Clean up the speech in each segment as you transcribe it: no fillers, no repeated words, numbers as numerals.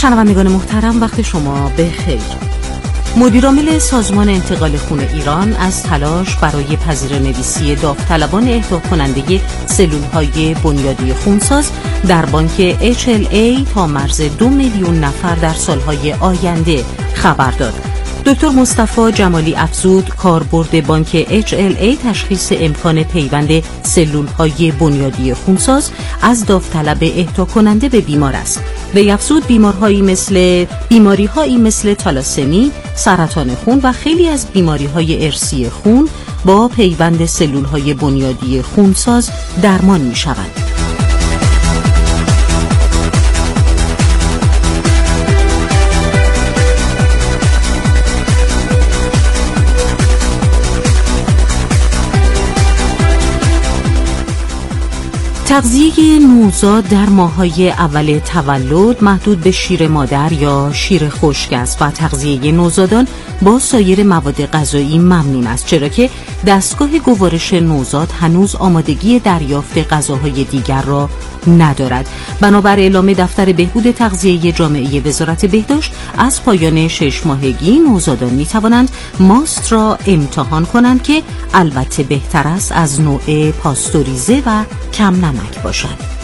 شنوندگان محترم، وقت شما بخیر. مدیرعامل سازمان انتقال خون ایران از تلاش برای پذیرانویسی داوطلبان اهدا کننده سلول‌های بنیادی خونساز در بانک HLA تا مرز 2 میلیون نفر در سالهای آینده خبر داد. دکتر مصطفی جمالی افزود کاربرد بانک HLA تشخیص امکان پیوند سلول‌های بنیادی خونساز از داوطلب اهدا کننده به بیمار است. وی افزود بیماری‌هایی مثل تالاسمی، سرطان خون و خیلی از بیماری‌های ارثی خون با پیوند سلول‌های بنیادی خونساز درمان می‌شوند. تغذیه نوزاد در ماه‌های اول تولد محدود به شیر مادر یا شیر خشک است و تغذیه نوزادان با سایر مواد غذایی ممنوع است، چرا که دستگاه گوارش نوزاد هنوز آمادگی دریافت غذاهای دیگر را ندارد. بنابر اعلام دفتر بهبود تغذیه جامعه وزارت بهداشت، از پایان 6 ماهگی نوزادان می‌توانند ماست را امتحان کنند که البته بهتر است از نوع پاستوریزه و کم نمک باشد.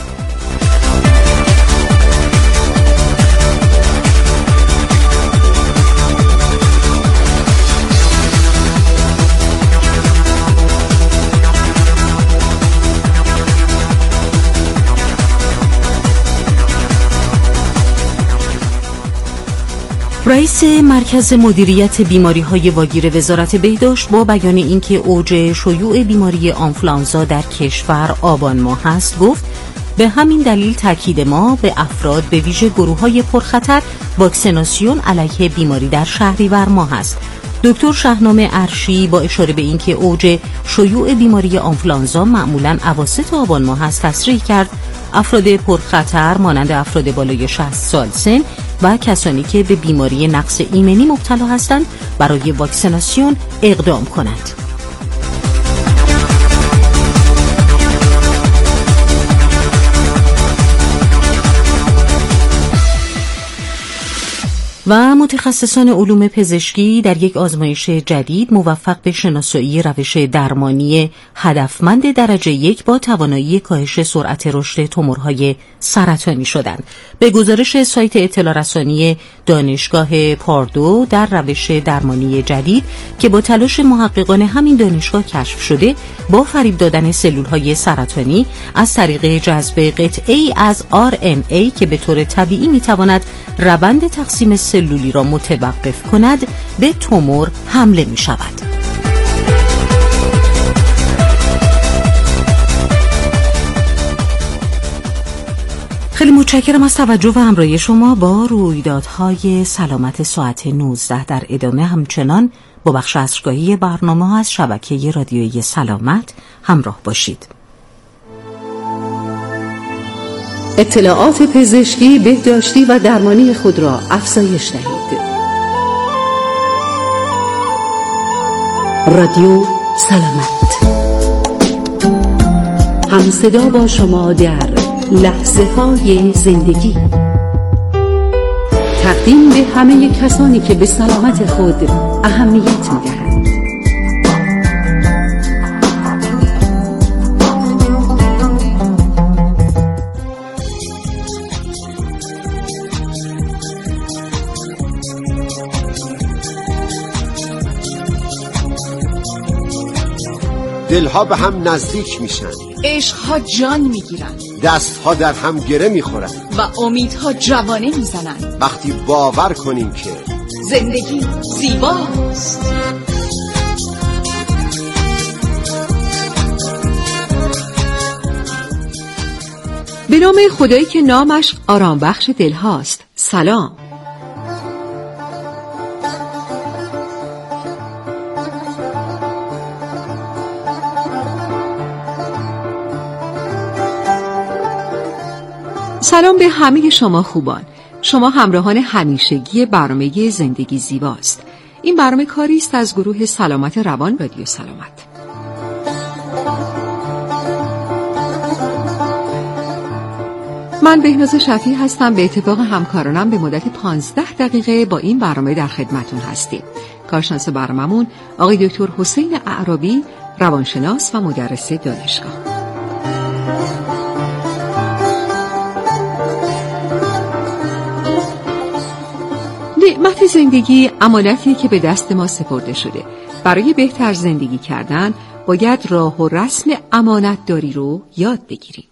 رئیس مرکز مدیریت بیماری‌های واگیر وزارت بهداشت با بیان اینکه اوج شیوع بیماری آنفولانزا در کشور آبان ماه است گفت به همین دلیل تاکید ما به افراد به ویژه گروه‌های پرخطر واکسیناسیون علیه بیماری در شهریور ماه است. دکتر شهنام ارشی با اشاره به اینکه اوج شیوع بیماری آنفولانزا معمولاً اواسط آبان ماه است تصریح کرد افراد پرخطر مانند افراد بالای 60 سال سن و کسانی که به بیماری نقص ایمنی مبتلا هستند برای واکسیناسیون اقدام کنند. و متخصصان علوم پزشکی در یک آزمایش جدید موفق به شناسایی روش درمانی هدفمند درجه 1 با توانایی کاهش سرعت رشد تومورهای سرطانی شدند. به گزارش سایت اطلاع رسانی دانشگاه پاردو، در روش درمانی جدید که با تلاش محققان همین دانشگاه کشف شده، با فریب دادن سلولهای سرطانی از طریق جذب قطعه‌ای از RNA که به طور طبیعی میتواند روند تقسیم سلولی را متوقف کند، به تومور حمله می شود. خیلی متشکرم از توجه و همراهی شما با رویدادهای سلامت ساعت 19. در ادامه همچنان با بخش عصرگاهی برنامه از شبکه رادیویی سلامت همراه باشید. اطلاعات پزشکی، بهداشتی و درمانی خود را افزایش دهید. رادیو سلامت، همصدا با شما در لحظه های زندگی. تقدیم به همه کسانی که به سلامت خود اهمیت می‌دهند. دلها به هم نزدیک میشن، عشقها جان میگیرن، دستها در هم گره میخورن و امیدها جوانه میزنن وقتی باور کنیم که زندگی زیباست. به نام خدایی که نامش آرام بخش دلهاست. سلام. سلام به همه شما خوبان. شما همراهان همیشگی برنامه زندگی زیباست. این برنامه کاری است از گروه سلامت روان رادیو سلامت. من بهناز شفیع هستم. به اتفاق همکارانم به مدت 15 دقیقه با این برنامه در خدمتون هستیم. کارشناس برنامه‌مون آقای دکتر حسین اعرابی، روانشناس و مدرس دانشگاه. نعمت زندگی امانتی که به دست ما سپرده شده. برای بهتر زندگی کردن باید راه و رسم امانتداری رو یاد بگیریم.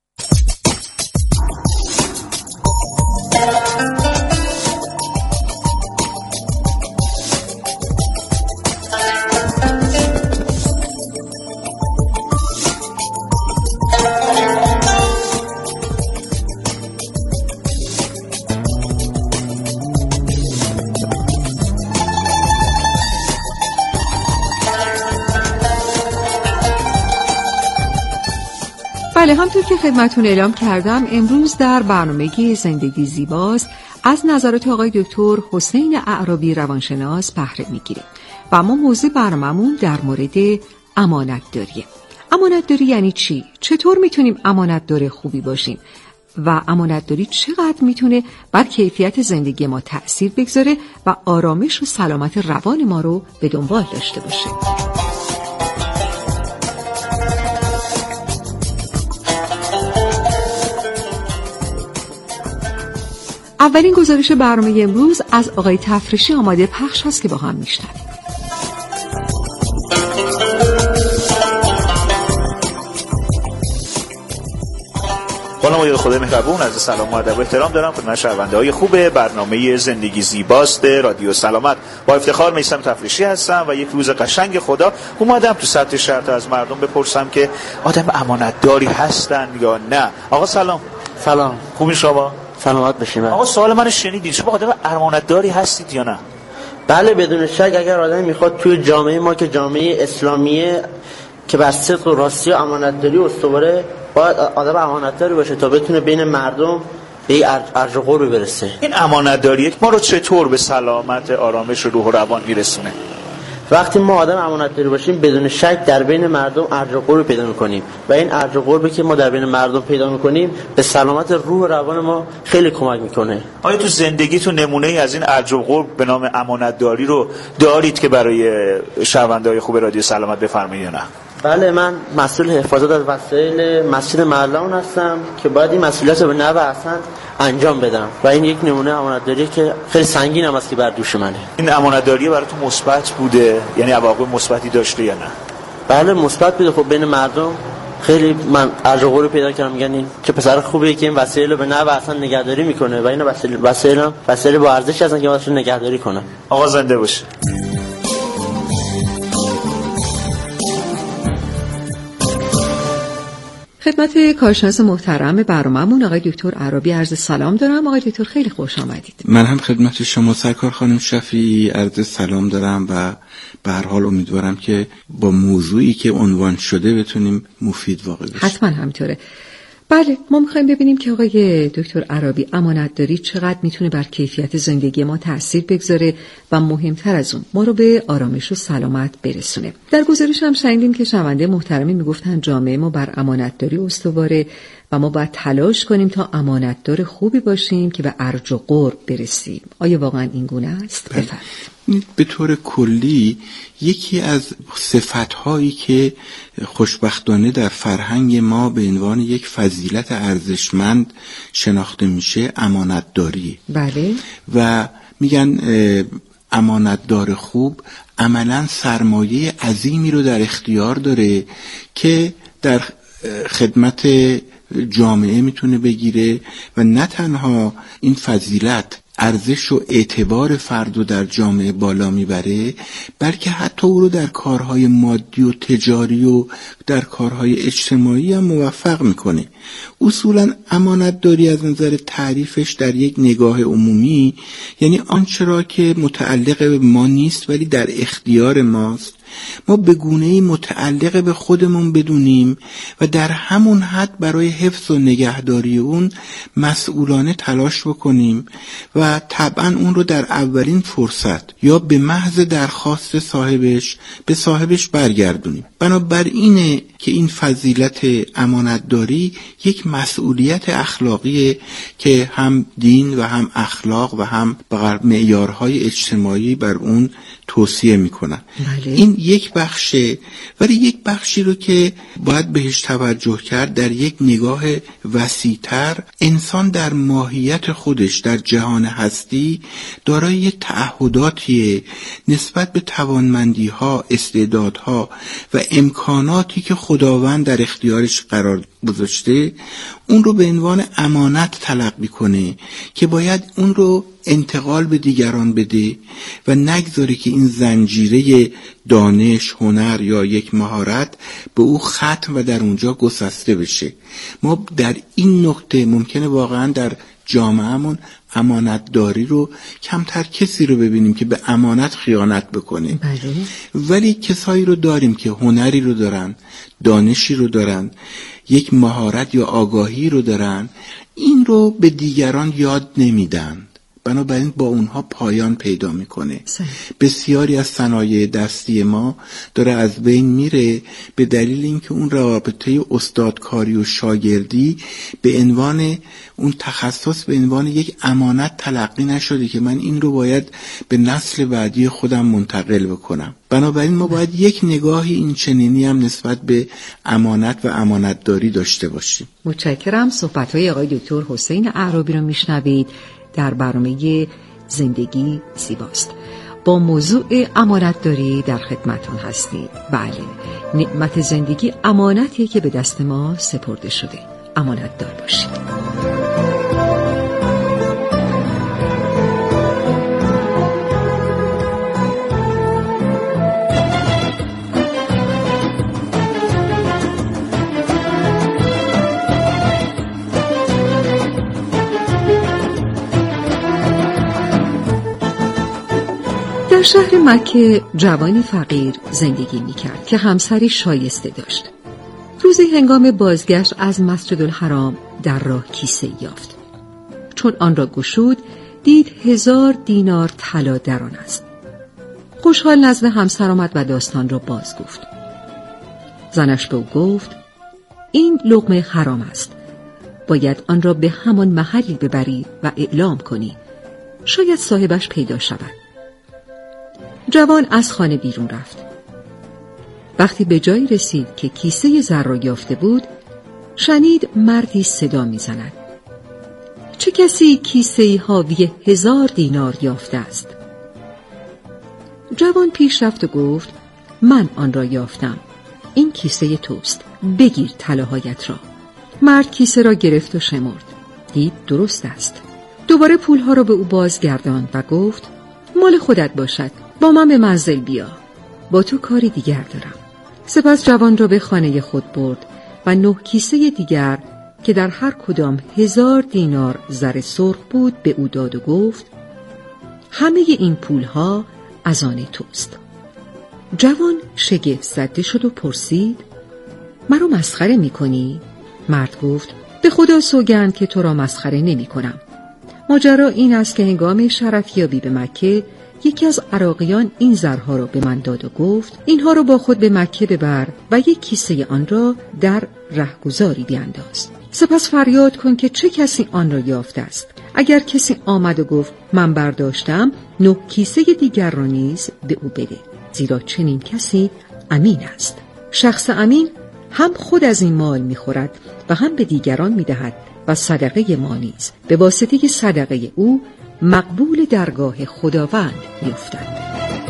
بله، همطور که خدمتون اعلام کردم امروز در برنامه زندگی زیباست از نظرات آقای دکتر حسین اعرابی روانشناس بهره میگیریم و اما موضوع برنامه‌مون در مورد امانتداریه. امانتداری یعنی چی؟ چطور میتونیم امانتدار خوبی باشیم؟ و امانتداری چقدر میتونه بر کیفیت زندگی ما تأثیر بگذاره و آرامش و سلامت روان ما رو به دنبال داشته باشه؟ اولین گزارش برنامه امروز از آقای تفریشی آماده پخش هست که با هم میشنویم. خانم خدای مهربون، از سلام و ادب و احترام دارم خدمت شنونده‌های خوب برنامه زندگی زیباست رادیو سلامت. با افتخار میثم تفریشی هستم و یک روز قشنگ خدا اومدم تو سطح شهر تا از مردم بپرسم که آدم امانتداری هستن یا نه. آقا سلام. سلام. خوبی شما؟ سلامت باشیم. آقا سوال من شنیدید، شما آدم امانتداری هستید یا نه؟ بله، بدون شک. اگر آدمی میخواد توی جامعه ما که جامعه اسلامیه که بر صدق و راستی و امانتداری استواره، باید آدم امانتداری باشه تا بتونه بین مردم به ارج و قرب برسه. این امانتداری ما رو چطور به سلامت، آرامش و روح و روان میرسونه؟ وقتی ما آدم امانتداری باشیم بدون شک در بین مردم ارج و قرب پیدا می‌کنیم و این ارج و قربی که ما در بین مردم پیدا می‌کنیم به سلامت روح و روان ما خیلی کمک می‌کنه. آیا تو زندگیتون نمونه‌ای از این ارج و قرب به نام امانتداری رو دارید که برای شنونده‌های خوب رادیو سلامت بفرمایید یا نه؟ بله، من مسئول حفاظت از وسایل مسجد محله‌مون هستم که باید این مسئولیت رو به نحو احسن انجام بدم و این یک نمونه امانتداری که خیلی سنگین هم است که بر دوش منه. این امانتداری براتون مثبت بوده؟ یعنی عواقب مثبتی داشته یا نه؟ بله مثبت بوده. خب بین مردم خیلی من ارج و قرب پیدا کردم، میگن چه پسر خوبیه که این وسایل رو به نحو احسن نگهداری میکنه و این وسایل با ارزش هستن که باید نگهداری کنن. آقا زنده باشه. خدمت کارشناس محترم برنامه‌مون آقای دکتر اعرابی عرض سلام دارم. آقای دکتر خیلی خوش آمدید. من هم خدمت شما سرکار خانم شفیعی عرض سلام دارم و به هر حال امیدوارم که با موضوعی که عنوان شده بتونیم مفید واقع بشیم. حتما همینطوره. بله، ما میخوایم ببینیم که آقای دکتر اعرابی امانتداری چقدر میتونه بر کیفیت زندگی ما تأثیر بگذاره و مهمتر از اون ما رو به آرامش و سلامت برسونه. در گزارش هم شنیدیم که شنونده محترمی میگفتن جامعه ما بر امانتداری استواره و ما باید تلاش کنیم تا امانتدار خوبی باشیم که به ارج و قرب برسیم. آیا واقعا این گونه است؟ بفرمایید. به طور کلی یکی از صفت‌هایی که خوشبختانه در فرهنگ ما به عنوان یک فضیلت ارزشمند شناخته میشه امانتداری. بله. و میگن امانتدار خوب عملاً سرمایه عظیمی رو در اختیار داره که در خدمت جامعه میتونه بگیره و نه تنها این فضیلت ارزش و اعتبار فرد رو در جامعه بالا میبره، بلکه حتی او رو در کارهای مادی و تجاری و در کارهای اجتماعی هم موفق میکنه. اصولا امانتداری از نظر تعریفش در یک نگاه عمومی یعنی آنچه را که متعلق به ما نیست ولی در اختیار ماست ما به گونه‌ای متعلق به خودمون بدونیم و در همون حد برای حفظ و نگهداری اون مسئولانه تلاش بکنیم و و طبعا اون رو در اولین فرصت یا به محض درخواست صاحبش به صاحبش برگردونیم. بنابراینه که این فضیلت امانتداری یک مسئولیت اخلاقیه که هم دین و هم اخلاق و هم معیارهای اجتماعی بر اون توصیه میکنن. بله. این یک بخشه، ولی یک بخشی رو که باید بهش توجه کرد در یک نگاه وسیع‌تر، انسان در ماهیت خودش در جهان هستی دارای تعهداتیه نسبت به توانمندی‌ها، استعدادها و امکاناتی که خداوند در اختیارش قرار گذاشته، اون رو به عنوان امانت تلقی کنه که باید اون رو انتقال به دیگران بده و نگذاره که این زنجیره دانش، هنر یا یک مهارت به او ختم و در اونجا گسسته بشه. ما در این نقطه ممکنه واقعا در جامعهمون امانتداری رو کمتر کسی رو ببینیم که به امانت خیانت بکنه. بله. ولی کسایی رو داریم که هنری رو دارن، دانشی رو دارن، یک مهارت یا آگاهی رو دارن، این رو به دیگران یاد نمیدن، بنابراین با اونها پایان پیدا میکنه. بسیاری از صنایع دستی ما داره از بین میره به دلیل اینکه اون رابطه استادکاری و شاگردی به عنوان اون تخصص به عنوان یک امانت تلقی نشده که من این رو باید به نسل بعدی خودم منتقل بکنم. بنابراین ما باید یک نگاهی این چنینی هم نسبت به امانت و امانتداری داشته باشیم. متشکرم. صحبت‌های آقای دکتر حسین اعرابی رو میشنوید در برنامه زندگی زیباست. با موضوع امانتداری در خدمتون هستید. بله، نعمت زندگی امانتیه که به دست ما سپرده شده. امانتدار باشید. در شهر مکه جوانی فقیر زندگی می‌کرد که همسری شایسته داشت. روزی هنگام بازگشت از مسجدالحرام در راه کیسه یافت. چون آن را گشود دید 1000 دینار طلا در آن است. خوشحال نزد همسر آمد و داستان را باز گفت. زنش به او گفت این لقمه حرام است. باید آن را به همان محلی ببری و اعلام کنی. شاید صاحبش پیدا شود. جوان از خانه بیرون رفت. وقتی به جایی رسید که کیسه زر را یافته بود، شنید مردی صدا می‌زند. چه کسی کیسه‌ای حاوی 1000 دینار یافته است؟ جوان پیش رفت و گفت من آن را یافتم. این کیسه توست. بگیر طلاهایت را. مرد کیسه را گرفت و شمرد. دید درست است. دوباره پولها را به او بازگرداند و گفت مال خودت باشد. با من به منزل بیا. با تو کاری دیگر دارم. سپس جوان را به خانه خود برد و 9 کیسه دیگر که در هر کدام 1000 دینار زر سرخ بود به او داد و گفت همه این پولها از آن توست. جوان شگفت زده شد و پرسید مرا مسخره می کنی؟ مرد گفت به خدا سوگند که تو را مسخره نمی کنم. ماجرا این است که هنگام شرفیابی به مکه یکی از عراقیان این زرها را به من داد و گفت اینها را با خود به مکه ببر و یک کیسه آن را در رهگذاری بیانداز. سپس فریاد کن که چه کسی آن را یافته است. اگر کسی آمد و گفت من برداشتم، 9 کیسه دیگر را نیز به او بده، زیرا چنین کسی امین است. شخص امین هم خود از این مال می‌خورد و هم به دیگران می‌دهد و صدقه ما نیز به واسطه صدقه او مقبول درگاه خداوند می‌افتد.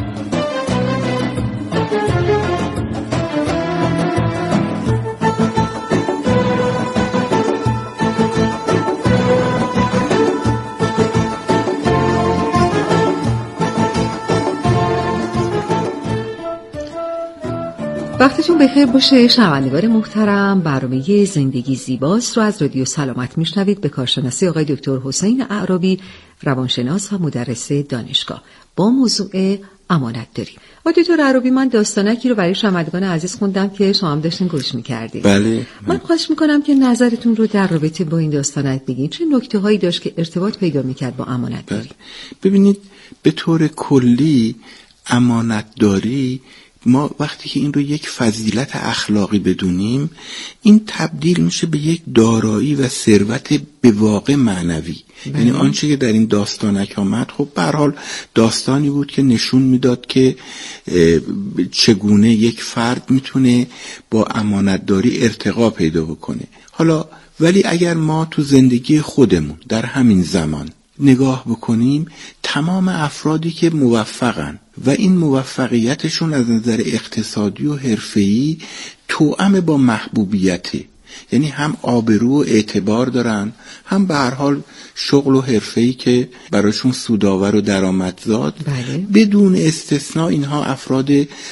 وقتتون بخیر باشه شنوندگان محترم. برنامه زندگی زیباست رو از رادیو سلامت میشنوید به کارشناسی آقای دکتر حسین اعرابی، روانشناس و مدرس دانشگاه، با موضوع امانت داری. دکتر عربی، من داستانکی رو برای شنوندگان عزیز خوندم که شما هم داشتین گوش می‌کردید. بله. من خواهش می‌کنم که نظرتون رو در رابطه با این داستانک بگین. چه نکته‌هایی داشت که ارتباط پیدا می‌کرد با امانت داری؟ ببینید، به طور کلی امانت داری، ما وقتی که این رو یک فضیلت اخلاقی بدونیم، این تبدیل میشه به یک دارایی و ثروت به واقع معنوی. یعنی آنچه که در این داستانک آمد، خب به هر حال داستانی بود که نشون میداد که چگونه یک فرد میتونه با امانتداری ارتقا پیدا بکنه. حالا ولی اگر ما تو زندگی خودمون در همین زمان نگاه بکنیم، تمام افرادی که موفقن و این موفقیتشون از نظر اقتصادی و حرفه‌ای توأم با محبوبیته، یعنی هم آبرو و اعتبار دارن، هم به هر حال شغل و حرفه‌ای که براشون سودآور و درآمدزاد. بله. بدون استثناء اینها افراد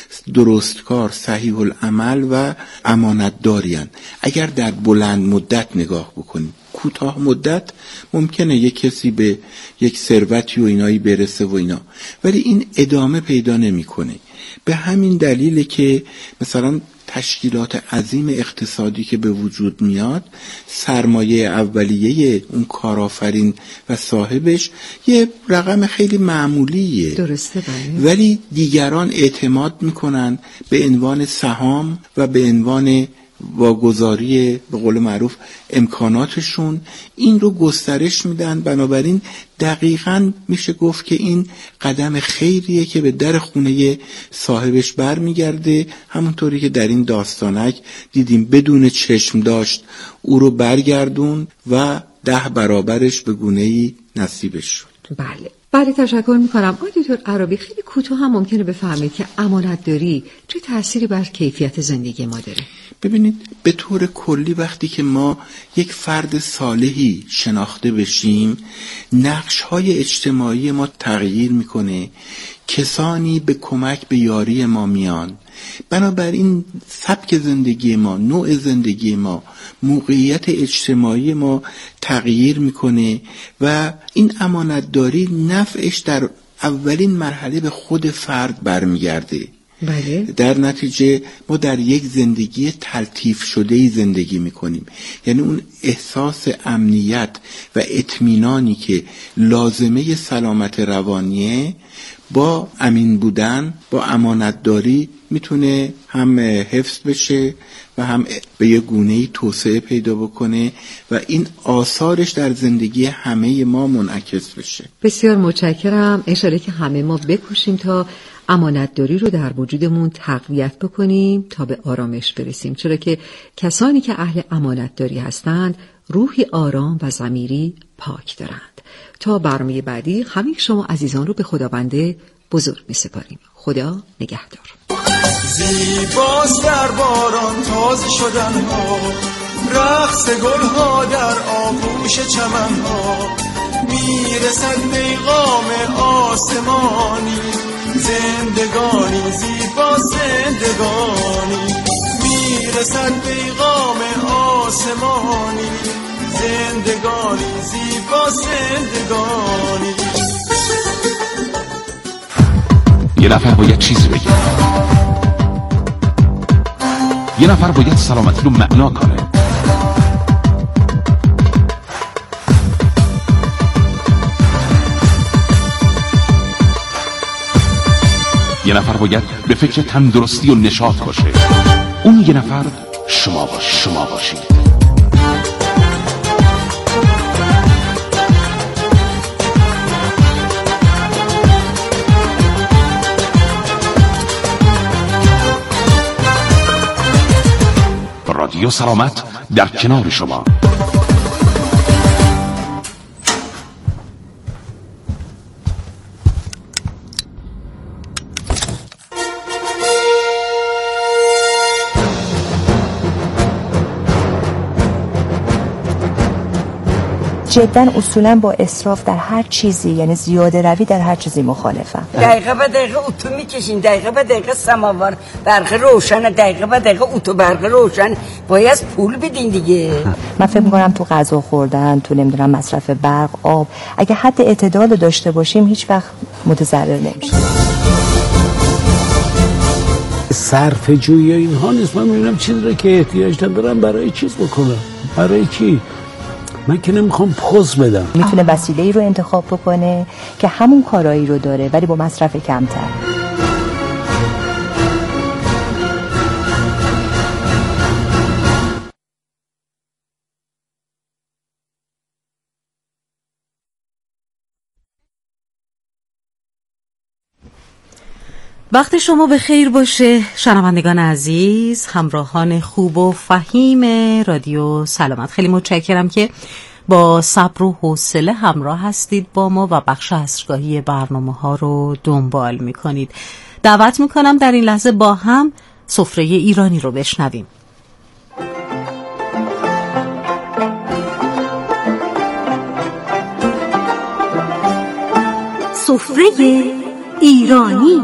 درستکار، صحیح العمل و امانتدارین. اگر در بلند مدت نگاه بکنیم، کوتاه مدت ممکنه یک کسی به یک ثروتی و اینایی برسه و اینا، ولی این ادامه پیدا نمیکنه. به همین دلیله که مثلا تشکیلات عظیم اقتصادی که به وجود میاد، سرمایه اولیه اون کارآفرین و صاحبش یه رقم خیلی معمولیه. درسته، بله. ولی دیگران اعتماد میکنن به عنوان سهام و به عنوان واگذاری به قول معروف امکاناتشون این رو گسترش میدن. بنابراین دقیقاً میشه گفت که این قدم خیریه که به در خونه صاحبش برمیگرده. همونطوری که در این داستانک دیدیم بدون چشم داشت او رو برگردون و 10 برابرش به گونه‌ای نصیبش شد. بله، تشکر میکنم. دکتر عربی، خیلی کوتاه هم ممکنه بفهمید که امانت داری چه تأثیری بر کیفیت زندگی ما داره؟ ببینید، به طور کلی وقتی که ما یک فرد صالحی شناخته بشیم، نقش‌های اجتماعی ما تغییر میکنه، کسانی به کمک به یاری ما میان. بنابراین سبک زندگی ما، نوع زندگی ما، موقعیت اجتماعی ما تغییر میکنه و این امانتداری نفعش در اولین مرحله به خود فرد برمیگرده. بله. در نتیجه ما در یک زندگی تلطیف شده‌ای زندگی میکنیم، یعنی اون احساس امنیت و اطمینانی که لازمه سلامت روانیه با امین بودن، با امانتداری میتونه هم حفظ بشه و هم به یه گونه‌ای توسعه پیدا بکنه و این آثارش در زندگی همه ما منعکس بشه. بسیار متشکرم. اشاره که همه ما بکوشیم تا امانتداری رو در وجودمون تقویت بکنیم تا به آرامش برسیم، چرا که کسانی که اهل امانتداری هستند روحی آرام و ضمیری پاک دارند. تا برنامه بعدی همه شما عزیزان رو به خداوند بزرگ می‌سپاریم. خدا نگهدار. زیباست در باران تازه شدن ها، رقص گل ها در آغوش چمن ها، میرسد پیغام آسمانی، زندگانی زیبا زندگانی، میرسد پیغام آسمانی، زندگانی زیبا زندگانی. یه نفر باید چیزی بگه، یه نفر باید سلامتی رو معنا کنه. یه نفر باید به فکر تندرستی و نشاط باشه. اون یه نفر شما باشید. رادیو سلامت در کنار شما. جدا اصولا با اسراف در هر چیزی، یعنی زیاده روی در هر چیزی مخالفم. دقیقه به دقیقه اتو میکشین، دقیقه به دقیقه سماوار برق روشن، دقیقه به دقیقه اتو برق روشن، باید پول بدین دیگه. من فکر میکنم تو غذا خوردن، تو نمیدونم مصرف برق، آب، اگه حد اعتدال داشته باشیم هیچ وقت متضرر نمیشیم. صرفه‌جویی اینها نیست. من میبینم چیزی رو که احتیاج ندارم برای چیز بکنم. برای کی؟ من که نمیخوام پوز بدم. میتونه وسیله‌ای رو انتخاب بکنه که همون کارایی رو داره ولی با مصرف کمتر. وقت شما به خیر باشه شنوندگان عزیز، همراهان خوب و فهیم رادیو سلامت. خیلی متشکرم که با صبر و حوصله همراه هستید با ما و بخش عصرگاهی برنامه ها رو دنبال میکنید. دعوت میکنم در این لحظه با هم سفره ایرانی رو بشنویم. سفره ایرانی.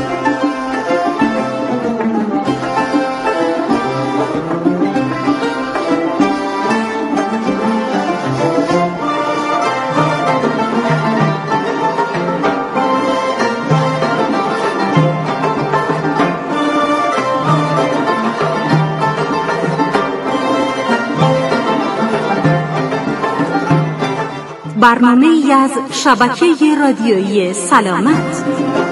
برنامه ای از شبکه رادیویی سلامت.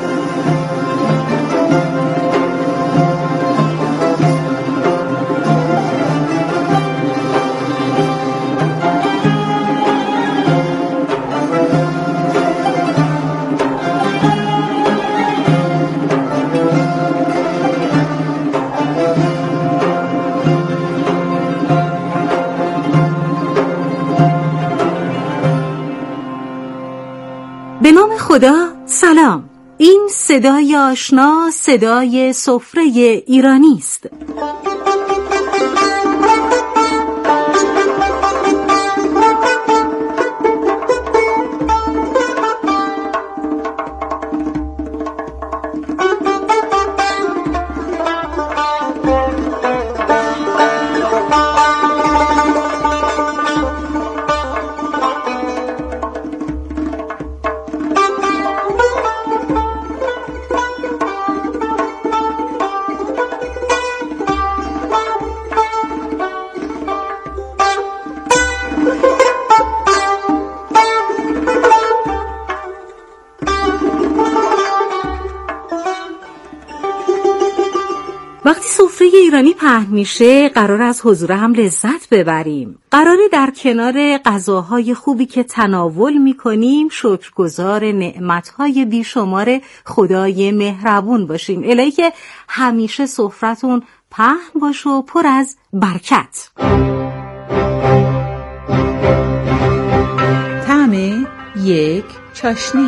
به نام خدا، سلام. این صدای آشنا صدای سفره ایرانی است. وقتی سفره ایرانی پهن میشه قرار از حضور هم لذت ببریم. قراره در کنار غذاهای خوبی که تناول میکنیم شکرگزار نعمتهای بیشمار خدای مهربون باشیم. الهی که همیشه سفرتون پهن باشه و پر از برکت. طعم یک چاشنی.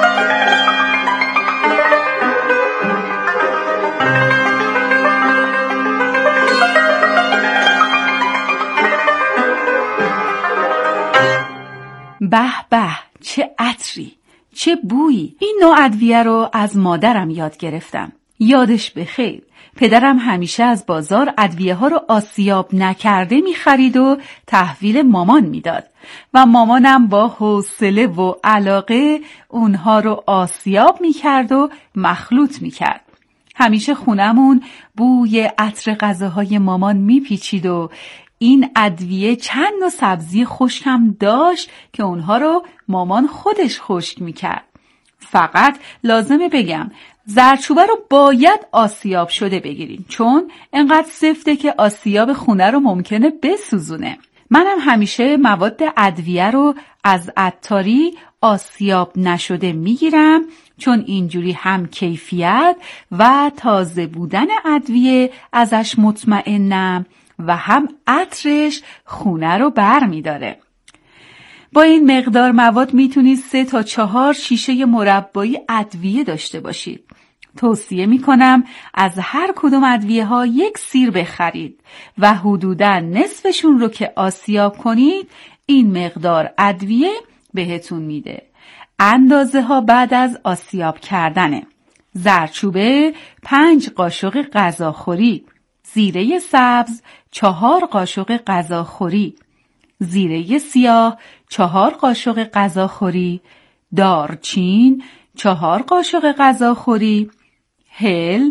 به به، چه عطری، چه بویی. این نوع ادویه رو از مادرم یاد گرفتم. یادش بخیر. پدرم همیشه از بازار ادویه ها رو آسیاب نکرده می‌خرید و تحویل مامان میداد و مامانم با حوصله و علاقه اونها رو آسیاب میکرد و مخلوط میکرد. همیشه خونمون بوی عطر غذاهای مامان میپیچید و این ادویه چند نوع سبزی خشکم داشت که اونها رو مامان خودش خشک میکرد. فقط لازمه بگم زردچوبه رو باید آسیاب شده بگیریم، چون انقدر سفته که آسیاب خونه رو ممکنه بسوزونه. منم همیشه مواد ادویه رو از عطاری آسیاب نشده میگیرم، چون اینجوری هم کیفیت و تازه بودن ادویه ازش مطمئنم و هم عطرش خونه رو بر میداره. با این مقدار مواد میتونید 3 تا 4 شیشه مربایی ادویه داشته باشید. توصیه میکنم از هر کدوم ادویه ها 1 سیر بخرید و حدوداً نصفشون رو که آسیاب کنید این مقدار ادویه بهتون میده. اندازه ها بعد از آسیاب کردنه: زردچوبه 5 قاشق غذاخوری، زیره سبز 4 قاشق غذاخوری، زیره سیاه 4 قاشق غذاخوری، دارچین 4 قاشق غذاخوری، هل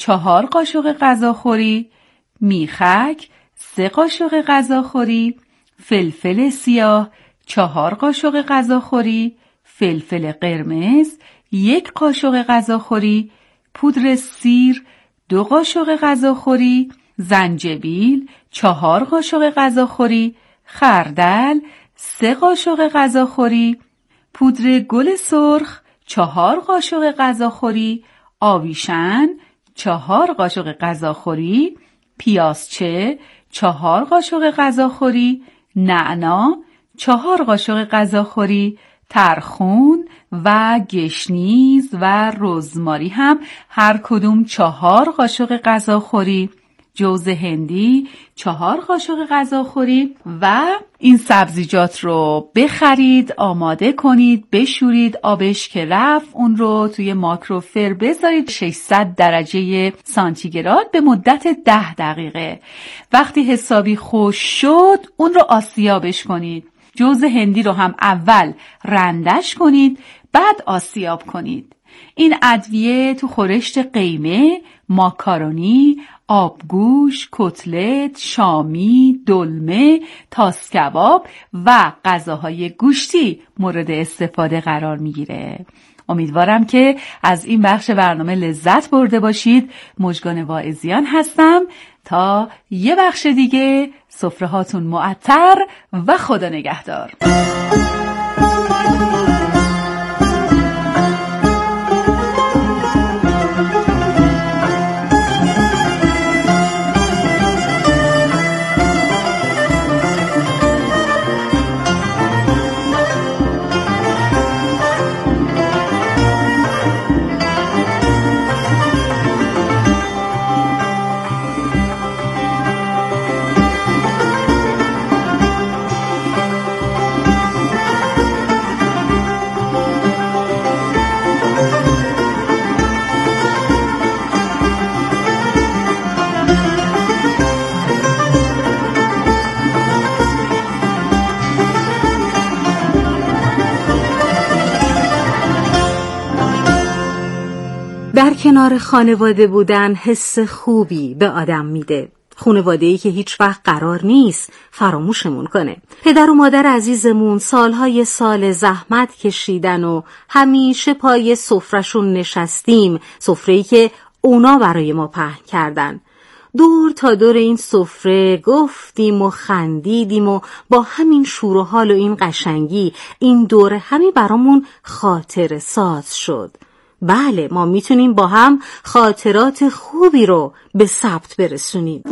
4 قاشق غذاخوری، میخک 3 قاشق غذاخوری، فلفل سیاه 4 قاشق غذاخوری، فلفل قرمز 1 قاشق غذاخوری، پودر سیر 2 قاشق غذاخوری، زنجبیل 4 قاشق غذاخوری، خردل 3 قاشق غذاخوری، پودر گل سرخ 4 قاشق غذاخوری، آویشن 4 قاشق غذاخوری، پیازچه 4 قاشق غذاخوری، نعنا 4 قاشق غذاخوری، ترخون و گشنیز و رزماری هم هر کدوم 4 قاشق غذاخوری، جوز هندی 4 قاشق غذاخوری و این سبزیجات رو بخرید، آماده کنید، بشورید، آبش که رفت اون رو توی ماکروفر بذارید 600 درجه سانتیگراد به مدت 10 دقیقه. وقتی حسابی خوش شد اون رو آسیابش کنید. جوز هندی رو هم اول رندش کنید، بعد آسیاب کنید. این ادویه تو خورشت قیمه، ماکارونی، آبگوش، کتلت، شامی، دلمه، تاس کباب و غذاهای گوشتی مورد استفاده قرار میگیره. امیدوارم که از این بخش برنامه لذت برده باشید. مژگان واعظیان هستم. تا یه بخش دیگه سفره هاتون معطر و خدا نگهدار. در کنار خانواده بودن حس خوبی به آدم میده. خانواده‌ای که هیچ وقت قرار نیست فراموشمون کنه. پدر و مادر عزیزمون سالهای سال زحمت کشیدن و همیشه پای سفره‌شون نشستیم، سفره‌ای که اونا برای ما پهن کردن. دور تا دور این سفره گفتیم و خندیدیم و با همین شور و حال و این قشنگی این دور همی برامون خاطره ساز شد. بله، ما میتونیم با هم خاطرات خوبی رو به ثبت برسونیم.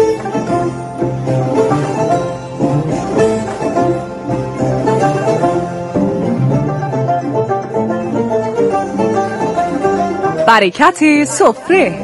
برکت سفره.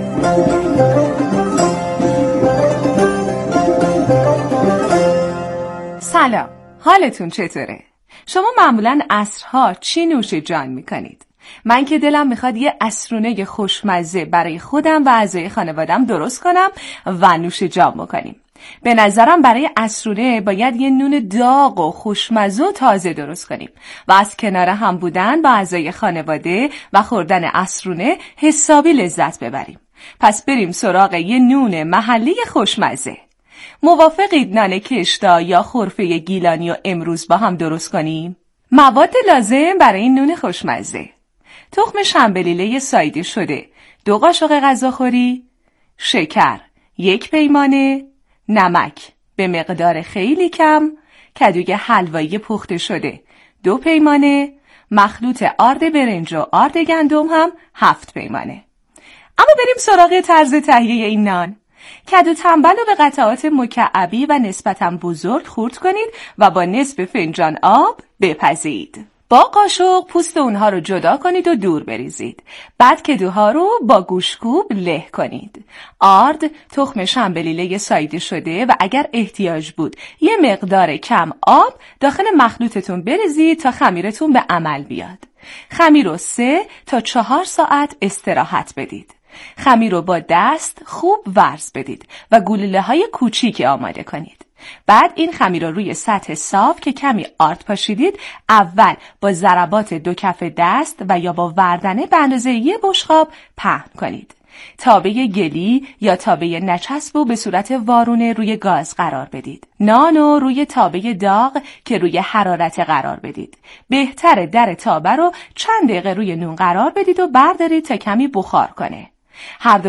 سلام، حالتون چطوره؟ شما معمولاً عصرها چی نوش جان میکنید؟ من که دلم میخواد یه عصرونه خوشمزه برای خودم و اعضای خانوادم درست کنم و نوش جان بکنیم. به نظرم برای عصرونه باید یه نون داغ و خوشمزه و تازه درست کنیم و از کنار هم بودن با اعضای خانواده و خوردن عصرونه حسابی لذت ببریم. پس بریم سراغ یه نون محلی خوشمزه. موافقید نان کشتا یا خرفه گیلانی و امروز با هم درست کنیم؟ مواد لازم برای این نون خوشمزه: تخم شنبلیله ساییده شده 2 قاشق غذاخوری، شکر 1 پیمانه، نمک به مقدار خیلی کم، کدوی حلوایی پخته شده 2 پیمانه، مخلوط آرد برنج و آرد گندم هم 7 پیمانه. اما بریم سراغ طرز تهیه این نان. کدو تنبل رو به قطعات مکعبی و نسبتاً بزرگ خرد کنید و با نصف فنجان آب بپزید. با قاشق پوست اونها رو جدا کنید و دور بریزید. بعد کدوها رو با گوشتکوب له کنید. آرد، تخم شنبلیله ساییده شده و اگر احتیاج بود یه مقدار کم آب داخل مخلوطتون بریزید تا خمیرتون به عمل بیاد. خمیر رو 3 تا 4 ساعت استراحت بدید. خمیر رو با دست خوب ورز بدید و گلوله‌های کوچیک آماده کنید. بعد این خمیر رو روی سطح صاف که کمی آرد پاشیدید اول با ضربات 2 کف دست و یا با وردنه به اندازه 1 بشقاب پهن کنید. تابه گلی یا تابه نچسب رو به صورت وارونه روی گاز قرار بدید. نان رو روی تابه داغ که روی حرارت قرار بدید. بهتره در تابه رو چند دقیقه روی نون قرار بدید و بردارید تا کمی بخار کنه. هر دو